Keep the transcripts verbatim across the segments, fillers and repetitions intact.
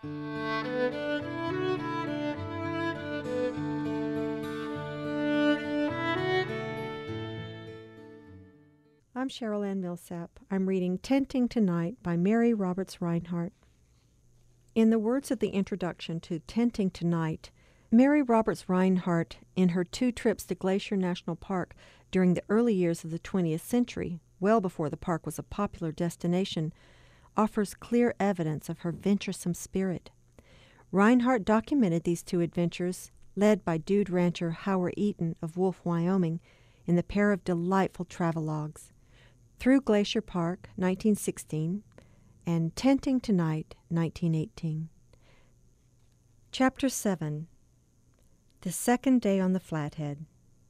I'm Cheryl Ann Millsap. I'm reading Tenting Tonight by Mary Roberts Rinehart. In the words of the introduction to Tenting Tonight, Mary Roberts Rinehart, in her two trips to Glacier National Park during the early years of the twentieth century, well before the park was a popular destination, offers clear evidence of her venturesome spirit. Rinehart documented these two adventures, led by dude rancher Howard Eaton of Wolf, Wyoming, in the pair of delightful travelogues, Through Glacier Park, nineteen sixteen, and Tenting Tonight, nineteen eighteen. Chapter seven. The Second Day on the Flathead.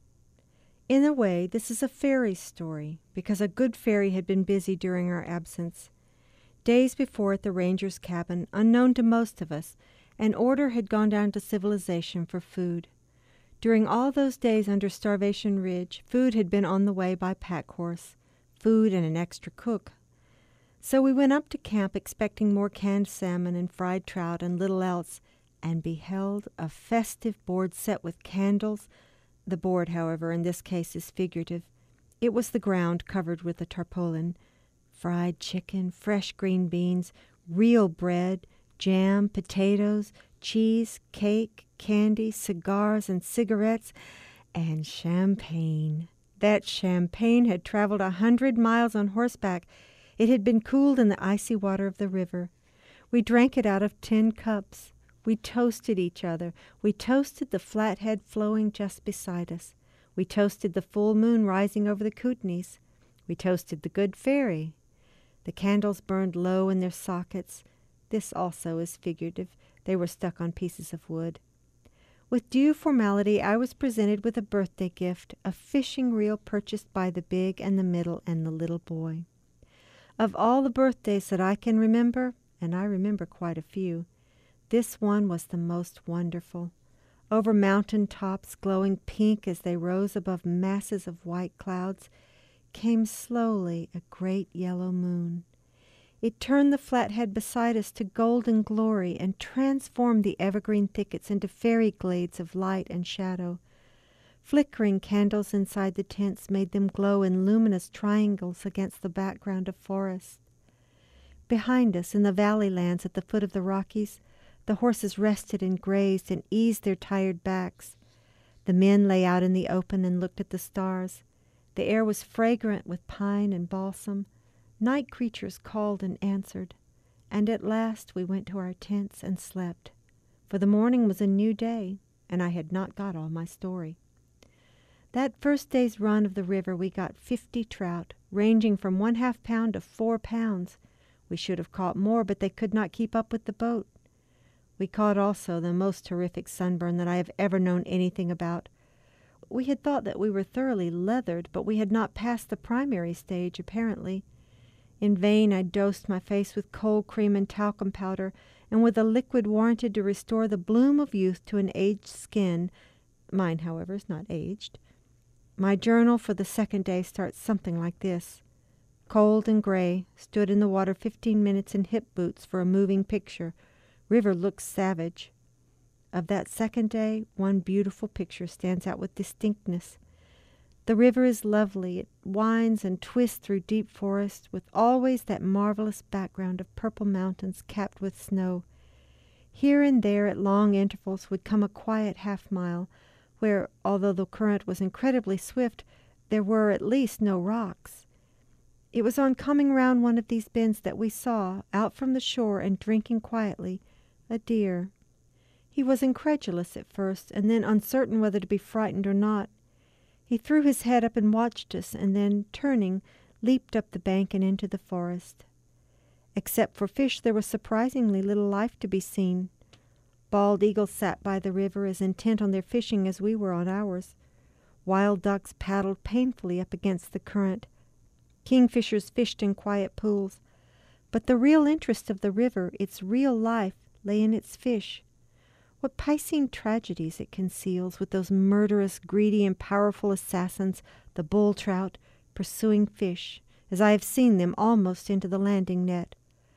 In a way, this is a fairy story, because a good fairy had been busy during our absence. Days before at the ranger's cabin, unknown to most of us, an order had gone down to civilization for food. During all those days under Starvation Ridge, food had been on the way by pack horse, food and an extra cook. So we went up to camp expecting more canned salmon and fried trout and little else, and beheld a festive board set with candles. The board, however, in this case is figurative. It was the ground covered with a tarpaulin. Fried chicken, fresh green beans, real bread, jam, potatoes, cheese, cake, candy, cigars and cigarettes, and champagne. That champagne had traveled a hundred miles on horseback. It had been cooled in the icy water of the river. We drank it out of tin cups. We toasted each other. We toasted the Flathead flowing just beside us. We toasted the full moon rising over the Kootenays. We toasted the good fairy. The candles burned low in their sockets. This also is figurative. They were stuck on pieces of wood. With due formality, I was presented with a birthday gift, a fishing reel purchased by the big and the middle and the little boy. Of all the birthdays that I can remember, and I remember quite a few, this one was the most wonderful. Over mountain tops, glowing pink as they rose above masses of white clouds, came slowly a great yellow moon. It turned the Flathead beside us to golden glory and transformed the evergreen thickets into fairy glades of light and shadow. Flickering candles inside the tents made them glow in luminous triangles against the background of forest. Behind us, in the valley lands at the foot of the Rockies, the horses rested and grazed and eased their tired backs. The men lay out in the open and looked at the stars. The air was fragrant with pine and balsam. Night creatures called and answered. And at last we went to our tents and slept. For the morning was a new day, and I had not got all my story. That first day's run of the river we got fifty trout, ranging from one half pound to four pounds. We should have caught more, but they could not keep up with the boat. We caught also the most terrific sunburn that I have ever known anything about. We had thought that we were thoroughly leathered, but we had not passed the primary stage, apparently. In vain I dosed my face with cold cream and talcum powder, and with a liquid warranted to restore the bloom of youth to an aged skin. Mine, however, is not aged. My journal for the second day starts something like this. Cold and gray, stood in the water fifteen minutes in hip boots for a moving picture. River looks savage. Of that second day, one beautiful picture stands out with distinctness. The river is lovely. It winds and twists through deep forest, with always that marvelous background of purple mountains capped with snow. Here and there at long intervals would come a quiet half-mile, where, although the current was incredibly swift, there were at least no rocks. It was on coming round one of these bends that we saw, out from the shore and drinking quietly, a deer. He was incredulous at first, and then uncertain whether to be frightened or not. He threw his head up and watched us, and then, turning, leaped up the bank and into the forest. Except for fish, there was surprisingly little life to be seen. Bald eagles sat by the river as intent on their fishing as we were on ours. Wild ducks paddled painfully up against the current. Kingfishers fished in quiet pools. But the real interest of the river, its real life, lay in its fish. What Piscine tragedies it conceals, with those murderous, greedy, and powerful assassins, the bull trout, pursuing fish, as I have seen them almost into the landing net.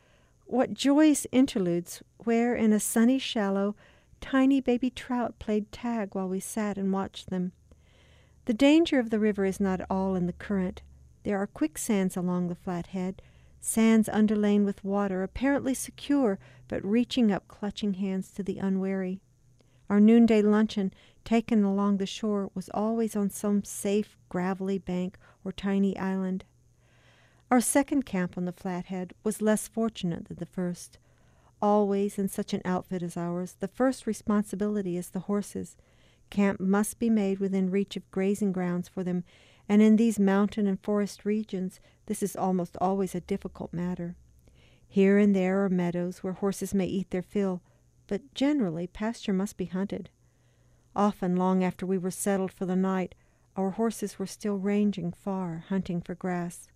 What joyous interludes where, in a sunny shallow, tiny baby trout played tag while we sat and watched them. The danger of the river is not all in the current. There are quicksands along the flathead, sands underlain with water, apparently secure, but reaching up clutching hands to the unwary. Our noonday luncheon, taken along the shore, was always on some safe, gravelly bank or tiny island. Our second camp on the flathead was less fortunate than the first. Always, in such an outfit as ours, the first responsibility is the horses. Camp must be made within reach of grazing grounds for them, and in these mountain and forest regions this is almost always a difficult matter. Here and there are meadows where horses may eat their fill, but generally pasture must be hunted. Often, long after we were settled for the night, our horses were still ranging far, hunting for grass.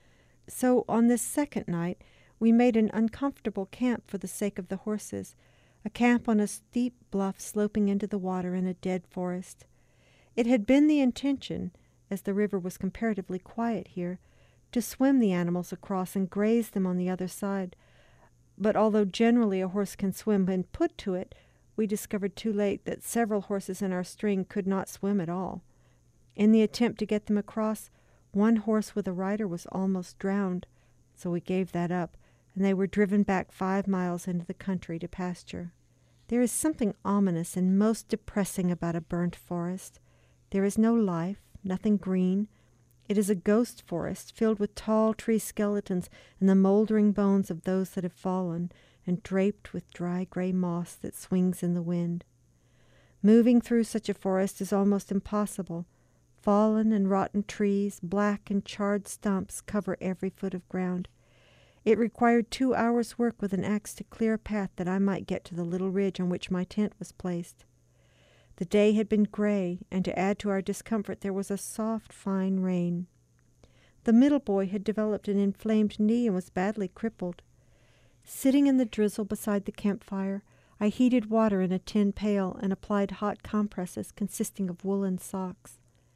So on this second night we made an uncomfortable camp for the sake of the horses, a camp on a steep bluff sloping into the water in a dead forest. It had been the intention, as the river was comparatively quiet here, to swim the animals across and graze them on the other side. But although generally a horse can swim when put to it, we discovered too late that several horses in our string could not swim at all. In the attempt to get them across, one horse with a rider was almost drowned, so we gave that up, and they were driven back five miles into the country to pasture. There is something ominous and most depressing about a burnt forest. There is no life, nothing green. It is a ghost forest filled with tall tree skeletons and the moldering bones of those that have fallen, and draped with dry gray moss that swings in the wind. Moving through such a forest is almost impossible. Fallen and rotten trees, black and charred stumps cover every foot of ground. It required two hours' work with an axe to clear a path that I might get to the little ridge on which my tent was placed. The day had been gray, and to add to our discomfort there was a soft, fine rain. The middle boy had developed an inflamed knee and was badly crippled. Sitting in the drizzle beside the campfire, I heated water in a tin pail and applied hot compresses consisting of woolen socks.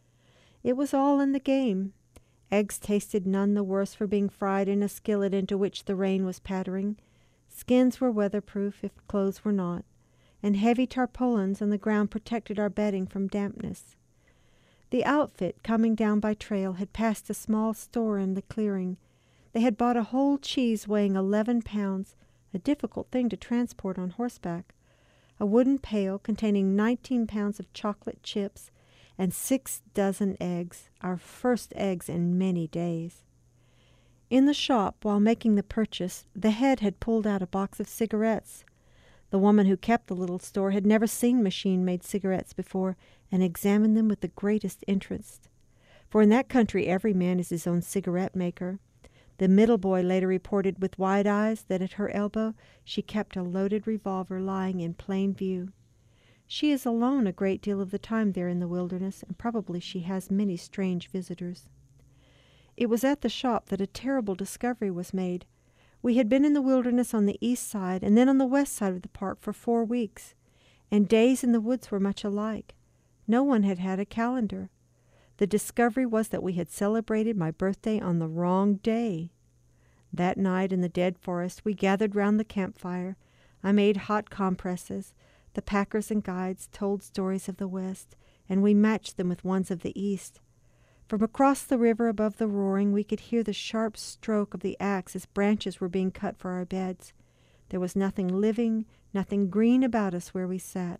It was all in the game. Eggs tasted none the worse for being fried in a skillet into which the rain was pattering. Skins were weatherproof if clothes were not, and heavy tarpaulins on the ground protected our bedding from dampness. The outfit, coming down by trail, had passed a small store in the clearing. They had bought a whole cheese weighing eleven pounds, a difficult thing to transport on horseback, a wooden pail containing nineteen pounds of chocolate chips, and six dozen eggs, our first eggs in many days. In the shop, while making the purchase, the head had pulled out a box of cigarettes. The woman who kept the little store had never seen machine-made cigarettes before, and examined them with the greatest interest. For in that country every man is his own cigarette maker. The middle boy later reported with wide eyes that at her elbow she kept a loaded revolver lying in plain view. She is alone a great deal of the time there in the wilderness, and probably she has many strange visitors. It was at the shop that a terrible discovery was made. We had been in the wilderness on the east side and then on the west side of the park for four weeks, and days in the woods were much alike. No one had had a calendar. The discovery was that we had celebrated my birthday on the wrong day. That night in the dead forest we gathered round the campfire. I made hot compresses. The packers and guides told stories of the West, and we matched them with ones of the East. From across the river above the roaring we could hear the sharp stroke of the axe as branches were being cut for our beds. There was nothing living, nothing green about us where we sat.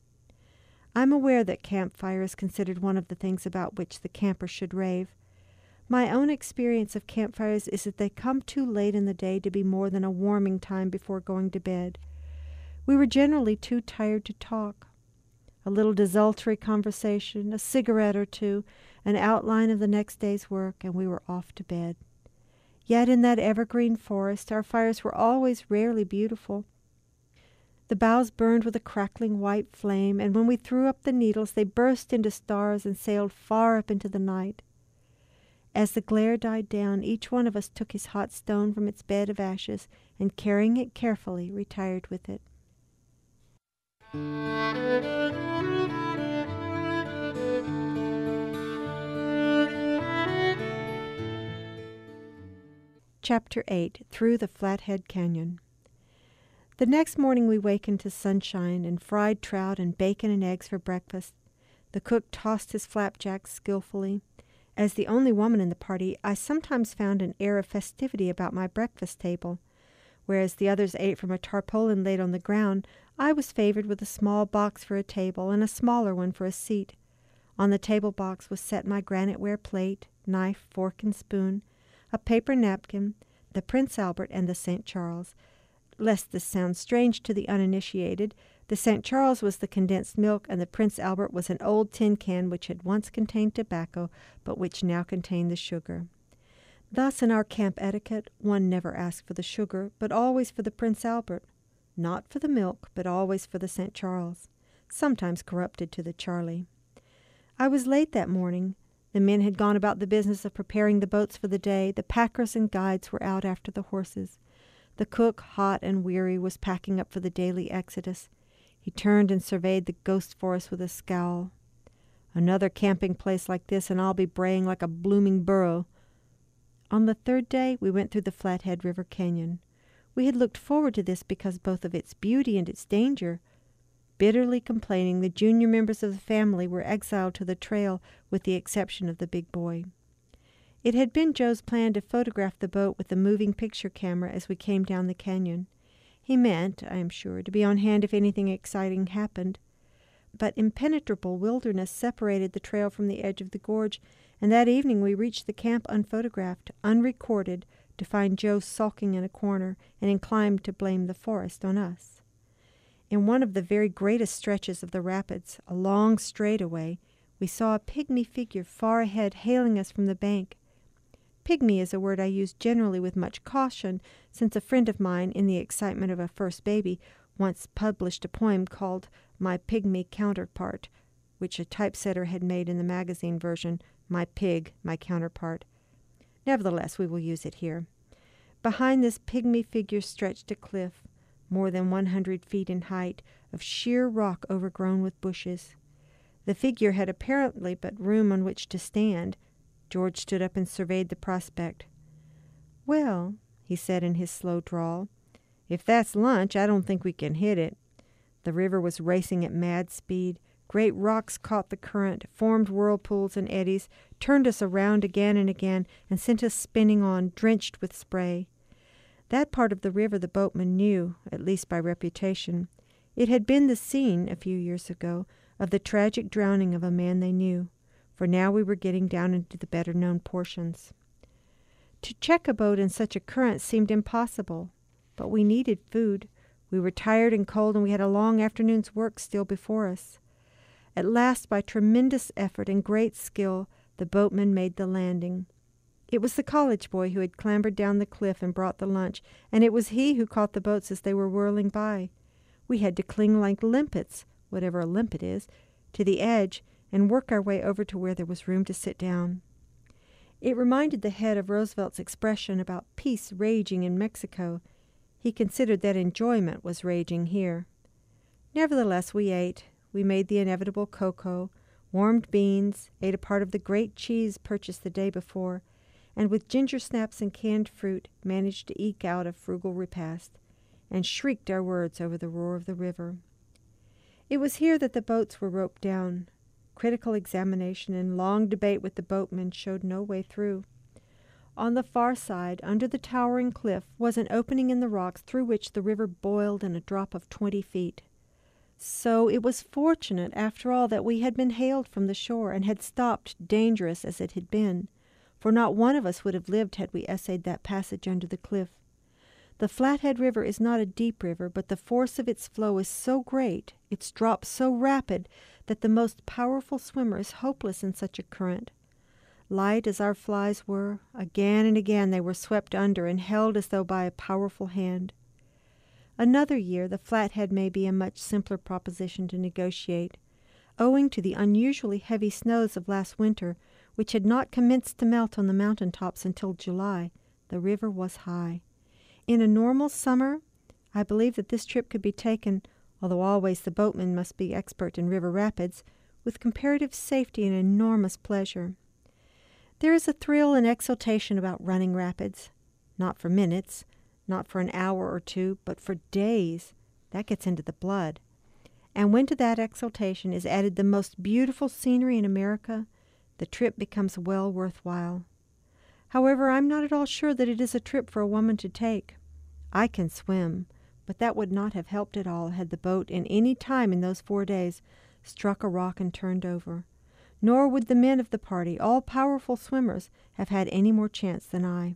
I am aware that campfire is considered one of the things about which the camper should rave. My own experience of campfires is that they come too late in the day to be more than a warming time before going to bed. We were generally too tired to talk. A little desultory conversation, a cigarette or two, an outline of the next day's work, and we were off to bed. Yet in that evergreen forest our fires were always rarely beautiful. The boughs burned with a crackling white flame, and when we threw up the needles they burst into stars and sailed far up into the night. As the glare died down, each one of us took his hot stone from its bed of ashes, and carrying it carefully, retired with it. Chapter eight. Through the Flathead Canyon. The next morning we wakened to sunshine and fried trout and bacon and eggs for breakfast. The cook tossed his flapjacks skillfully. As the only woman in the party, I sometimes found an air of festivity about my breakfast table. Whereas the others ate from a tarpaulin laid on the ground, I was favored with a small box for a table and a smaller one for a seat. On the table box was set my granite-ware plate, knife, fork, and spoon, a paper napkin, the Prince Albert, and the Saint Charles. Lest this sound strange to the uninitiated, the Saint Charles was the condensed milk, and the Prince Albert was an old tin can which had once contained tobacco, but which now contained the sugar. Thus, in our camp etiquette, one never asked for the sugar, but always for the Prince Albert. Not for the milk, but always for the Saint Charles, sometimes corrupted to the Charlie. I was late that morning. The men had gone about the business of preparing the boats for the day. The packers and guides were out after the horses. The cook, hot and weary, was packing up for the daily exodus. He turned and surveyed the ghost forest with a scowl. Another camping place like this, and I'll be braying like a blooming burro. On the third day we went through the Flathead River Canyon. We had looked forward to this because both of its beauty and its danger. Bitterly complaining, the junior members of the family were exiled to the trail with the exception of the big boy. It had been Joe's plan to photograph the boat with the moving picture camera as we came down the canyon. He meant, I am sure, to be on hand if anything exciting happened. But impenetrable wilderness separated the trail from the edge of the gorge, and that evening we reached the camp unphotographed, unrecorded, to find Joe sulking in a corner and inclined to blame the forest on us. In one of the very greatest stretches of the rapids, a long straightaway, we saw a pygmy figure far ahead hailing us from the bank. Pygmy is a word I use generally with much caution, since a friend of mine, in the excitement of a first baby, once published a poem called My Pygmy Counterpart, which a typesetter had made in the magazine version, My Pig, My Counterpart. Nevertheless, we will use it here. Behind this pygmy figure stretched a cliff, more than one hundred feet in height, of sheer rock overgrown with bushes. The figure had apparently but room on which to stand. George stood up and surveyed the prospect. "Well," he said in his slow drawl, "if that's lunch, I don't think we can hit it." The river was racing at mad speed. Great rocks caught the current, formed whirlpools and eddies, turned us around again and again, and sent us spinning on, drenched with spray. That part of the river the boatmen knew, at least by reputation. It had been the scene, a few years ago, of the tragic drowning of a man they knew, for now we were getting down into the better-known portions. To check a boat in such a current seemed impossible, but we needed food. We were tired and cold, and we had a long afternoon's work still before us. At last, by tremendous effort and great skill, the boatmen made the landing. It was the college boy who had clambered down the cliff and brought the lunch, and it was he who caught the boats as they were whirling by. We had to cling like limpets, whatever a limpet is, to the edge, and work our way over to where there was room to sit down. It reminded the head of Roosevelt's expression about peace raging in Mexico. He considered that enjoyment was raging here. Nevertheless, we ate. We made the inevitable cocoa, warmed beans, ate a part of the great cheese purchased the day before, and with ginger snaps and canned fruit managed to eke out a frugal repast, and shrieked our words over the roar of the river. It was here that the boats were roped down. Critical examination and long debate with the boatmen showed no way through. On the far side, under the towering cliff, was an opening in the rocks through which the river boiled in a drop of twenty feet. So it was fortunate, after all, that we had been hailed from the shore and had stopped, dangerous as it had been, for not one of us would have lived had we essayed that passage under the cliff. The Flathead River is not a deep river, but the force of its flow is so great, its drop so rapid, that the most powerful swimmer is hopeless in such a current. Light as our flies were, again and again they were swept under and held as though by a powerful hand. Another year the Flathead may be a much simpler proposition to negotiate. Owing to the unusually heavy snows of last winter, which had not commenced to melt on the mountain tops until July, the river was high. In a normal summer, I believe that this trip could be taken, although always the boatman must be expert in river rapids, with comparative safety and enormous pleasure. There is a thrill and exultation about running rapids. not for minutes, not for an hour or two, but for days. That gets into the blood. And when to that exultation is added the most beautiful scenery in America, the trip becomes well worthwhile. However, I'm not at all sure that it is a trip for a woman to take. I can swim, but that would not have helped at all had the boat in any time in those four days struck a rock and turned over. Nor would the men of the party, all powerful swimmers, have had any more chance than I.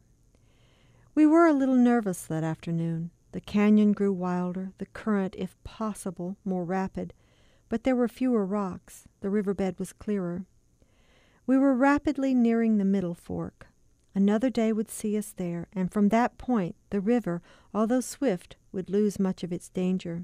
We were a little nervous that afternoon. The canyon grew wilder, the current, if possible, more rapid, but there were fewer rocks. The riverbed was clearer. We were rapidly nearing the middle fork. Another day would see us there, and from that point the river, although swift, would lose much of its danger.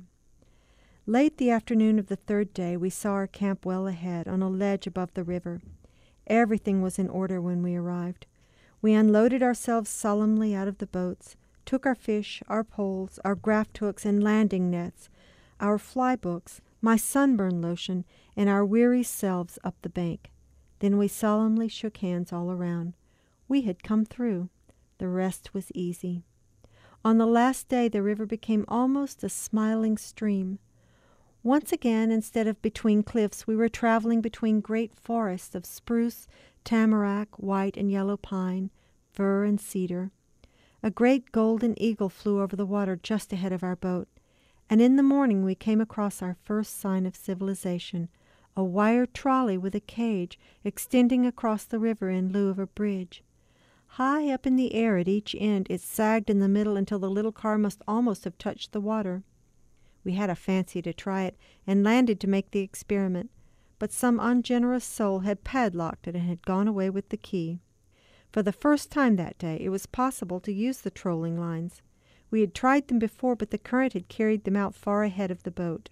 Late the afternoon of the third day we saw our camp well ahead, on a ledge above the river. Everything was in order when we arrived. We unloaded ourselves solemnly out of the boats, took our fish, our poles, our graft hooks and landing nets, our fly books, my sunburn lotion, and our weary selves up the bank. Then we solemnly shook hands all around. We had come through. The rest was easy. On the last day the river became almost a smiling stream. Once again, instead of between cliffs, we were traveling between great forests of spruce, tamarack, white and yellow pine, fir and cedar. A great golden eagle flew over the water just ahead of our boat, and in the morning we came across our first sign of civilization, a wire trolley with a cage extending across the river in lieu of a bridge. High up in the air at each end, it sagged in the middle until the little car must almost have touched the water. We had a fancy to try it, and landed to make the experiment, but some ungenerous soul had padlocked it and had gone away with the key. For the first time that day it was possible to use the trolling lines. We had tried them before, but the current had carried them out far ahead of the boat.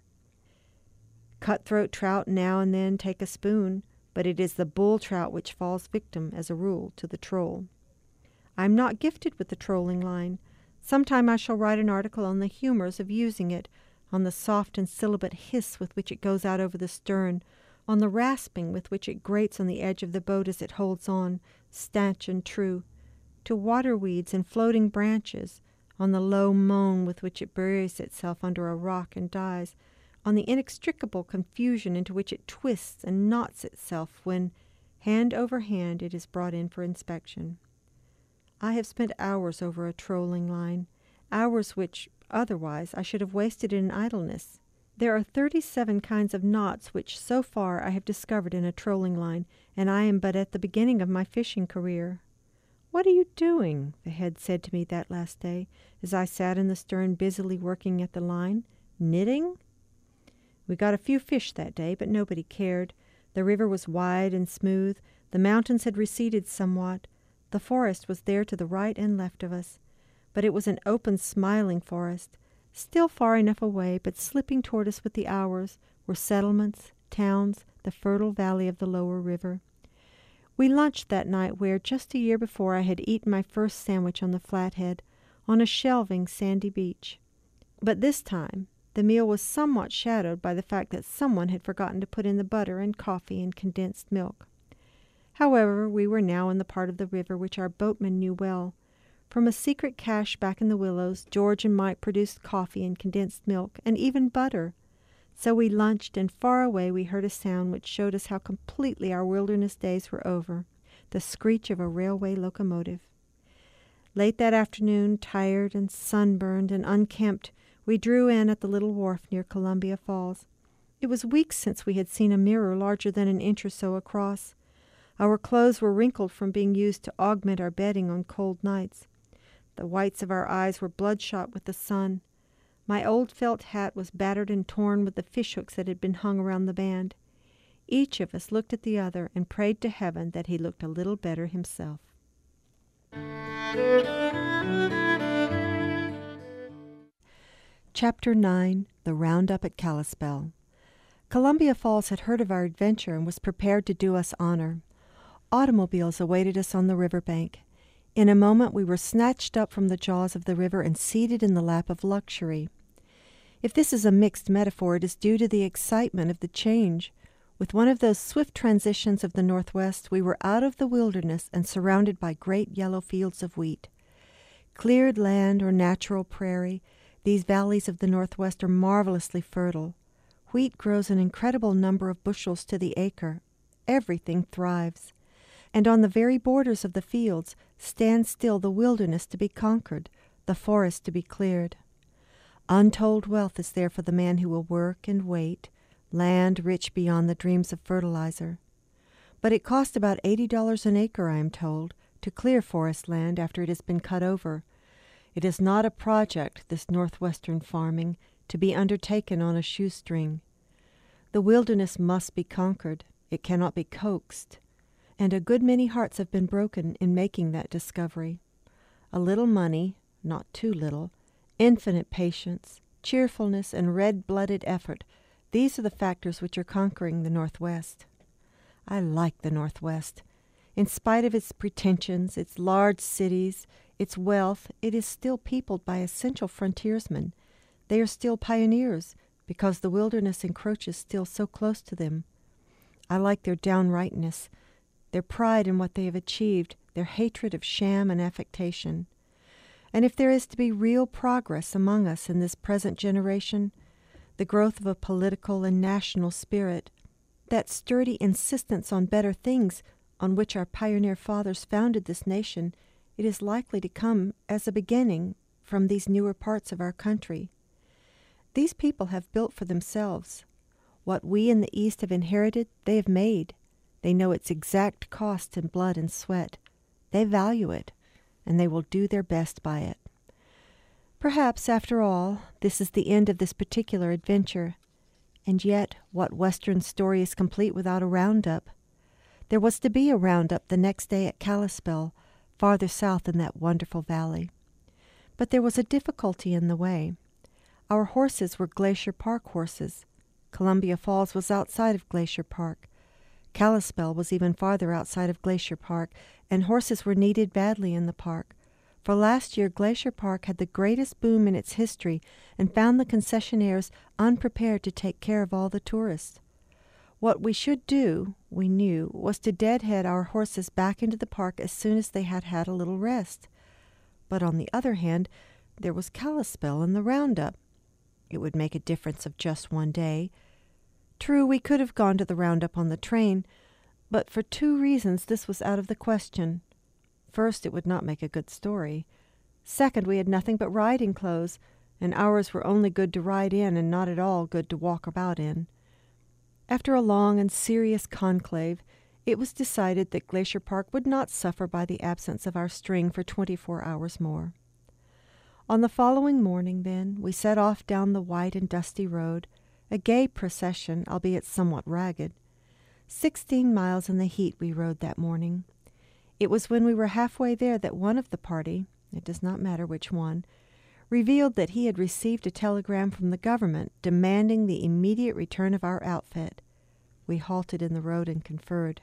Cutthroat trout now and then take a spoon, but it is the bull trout which falls victim, as a rule, to the troll. I am not gifted with the trolling line. Sometime I shall write an article on the humors of using it, on the soft and sibilant hiss with which it goes out over the stern, on the rasping with which it grates on the edge of the boat as it holds on, stanch and true, to water weeds and floating branches, on the low moan with which it buries itself under a rock and dies, on the inextricable confusion into which it twists and knots itself when, hand over hand, it is brought in for inspection. I have spent hours over a trolling line, hours which, otherwise, I should have wasted in idleness. There are thirty-seven kinds of knots which, so far, I have discovered in a trolling line, and I am but at the beginning of my fishing career. "What are you doing?" the head said to me that last day, as I sat in the stern busily working at the line. "Knitting?" We got a few fish that day, but nobody cared. The river was wide and smooth. The mountains had receded somewhat. The forest was there to the right and left of us. But it was an open, smiling forest. Still far enough away, but slipping toward us with the hours, were settlements, towns, the fertile valley of the lower river. We lunched that night where, just a year before, I had eaten my first sandwich on the Flathead, on a shelving, sandy beach. But this time the meal was somewhat shadowed by the fact that someone had forgotten to put in the butter and coffee and condensed milk. However, we were now in the part of the river which our boatman knew well. From a secret cache back in the willows, George and Mike produced coffee and condensed milk, and even butter. So we lunched, and far away we heard a sound which showed us how completely our wilderness days were over, the screech of a railway locomotive. Late that afternoon, tired and sunburned and unkempt, we drew in at the little wharf near Columbia Falls. It was weeks since we had seen a mirror larger than an inch or so across. Our clothes were wrinkled from being used to augment our bedding on cold nights. The whites of our eyes were bloodshot with the sun. My old felt hat was battered and torn with the fishhooks that had been hung around the band. Each of us looked at the other and prayed to heaven that he looked a little better himself. Chapter nine. The Roundup at Kalispell. Columbia Falls had heard of our adventure and was prepared to do us honor. Automobiles awaited us on the riverbank. In a moment we were snatched up from the jaws of the river and seated in the lap of luxury. If this is a mixed metaphor, it is due to the excitement of the change. With one of those swift transitions of the Northwest, we were out of the wilderness and surrounded by great yellow fields of wheat. Cleared land or natural prairie, these valleys of the Northwest are marvelously fertile. Wheat grows an incredible number of bushels to the acre. Everything thrives. And on the very borders of the fields stands still the wilderness to be conquered, the forest to be cleared. Untold wealth is there for the man who will work and wait, land rich beyond the dreams of fertilizer. But it costs about eighty dollars an acre, I am told, to clear forest land after it has been cut over. It is not a project, this northwestern farming, to be undertaken on a shoestring. The wilderness must be conquered. It cannot be coaxed. And a good many hearts have been broken in making that discovery. A little money, not too little, infinite patience, cheerfulness, and red-blooded effort, these are the factors which are conquering the Northwest. I like the Northwest. In spite of its pretensions, its large cities, its wealth, it is still peopled by essential frontiersmen. They are still pioneers, because the wilderness encroaches still so close to them. I like their downrightness, their pride in what they have achieved, their hatred of sham and affectation. And if there is to be real progress among us in this present generation, the growth of a political and national spirit, that sturdy insistence on better things on which our pioneer fathers founded this nation, it is likely to come as a beginning from these newer parts of our country. These people have built for themselves. What we in the East have inherited, they have made. They know its exact cost in blood and sweat. They value it, and they will do their best by it. Perhaps, after all, this is the end of this particular adventure. And yet, what Western story is complete without a roundup? There was to be a roundup the next day at Kalispell, farther south in that wonderful valley. But there was a difficulty in the way. Our horses were Glacier Park horses. Columbia Falls was outside of Glacier Park. Kalispell was even farther outside of Glacier Park, and horses were needed badly in the park. For last year Glacier Park had the greatest boom in its history and found the concessionaires unprepared to take care of all the tourists. What we should do, we knew, was to deadhead our horses back into the park as soon as they had had a little rest. But on the other hand, there was Kalispell and the roundup. It would make a difference of just one day. True, we could have gone to the roundup on the train, but for two reasons this was out of the question. First, it would not make a good story. Second, we had nothing but riding clothes, and ours were only good to ride in and not at all good to walk about in. After a long and serious conclave, it was decided that Glacier Park would not suffer by the absence of our string for twenty-four hours more. On the following morning, then, we set off down the white and dusty road, a gay procession, albeit somewhat ragged. Sixteen miles in the heat we rode that morning. It was when we were halfway there that one of the party, it does not matter which one, revealed that he had received a telegram from the government demanding the immediate return of our outfit. We halted in the road and conferred.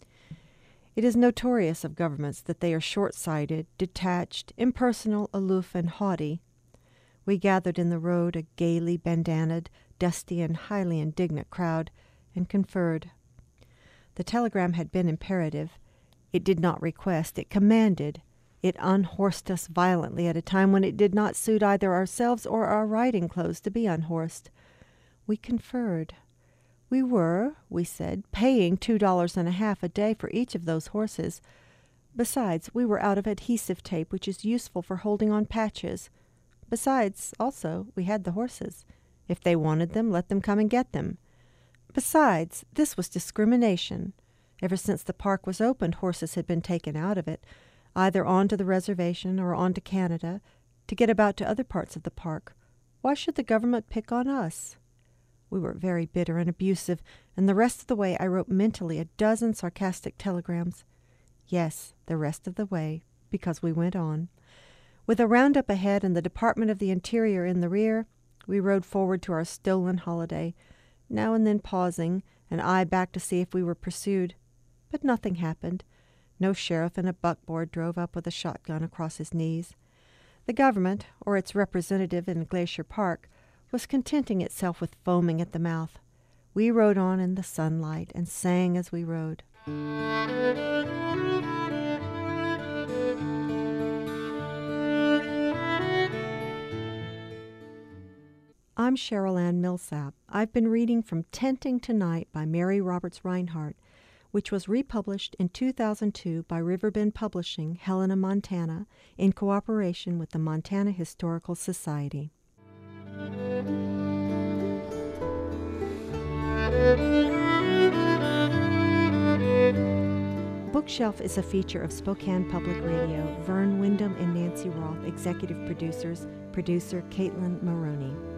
It is notorious of governments that they are short-sighted, detached, impersonal, aloof, and haughty. We gathered in the road, a gaily bandanaed, dusty, and highly indignant crowd, and conferred. The telegram had been imperative. It did not request, it commanded. It unhorsed us violently at a time when it did not suit either ourselves or our riding clothes to be unhorsed. We conferred. We were, we said, paying two dollars and a half a day for each of those horses. Besides, we were out of adhesive tape, which is useful for holding on patches. Besides, also, we had the horses. If they wanted them, let them come and get them. Besides, this was discrimination. Ever since the park was opened, horses had been taken out of it, either on to the reservation or on to Canada, to get about to other parts of the park. Why should the government pick on us? We were very bitter and abusive, and the rest of the way I wrote mentally a dozen sarcastic telegrams. Yes, the rest of the way, because we went on. With a roundup ahead and the Department of the Interior in the rear, we rode forward to our stolen holiday, now and then pausing, an eye back to see if we were pursued. But nothing happened. No sheriff in a buckboard drove up with a shotgun across his knees. The government, or its representative in Glacier Park, was contenting itself with foaming at the mouth. We rode on in the sunlight and sang as we rode. I'm Cheryl Ann Millsap. I've been reading from Tenting Tonight by Mary Roberts Rinehart, which was republished in two thousand two by Riverbend Publishing, Helena, Montana, in cooperation with the Montana Historical Society. Bookshelf is a feature of Spokane Public Radio. Vern Wyndham and Nancy Roth, executive producers. Producer Caitlin Maroney.